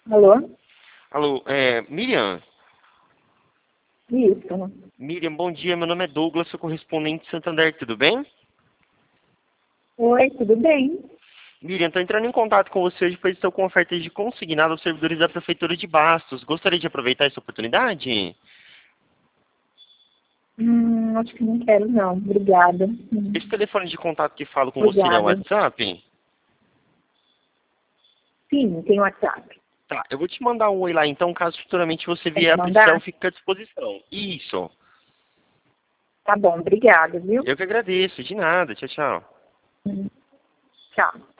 Alô? Alô, Miriam? Isso. Miriam, bom dia. Meu nome é Douglas, sou correspondente de Santander, tudo bem? Oi, tudo bem? Miriam, estou entrando em contato com você hoje, pois estou com ofertas de consignado aos servidores da Prefeitura de Bastos. Gostaria de aproveitar essa oportunidade? Acho que não quero não. Obrigada. Esse telefone de contato que falo com você é o Obrigada. WhatsApp? Sim, tem WhatsApp. Tá, eu vou te mandar um oi lá, então, caso futuramente você vier Pode a precisar, eu mandar? fico à disposição. Isso. Tá bom, obrigada, viu? Eu que agradeço, de nada. Tchau, tchau. Hum, Tchau.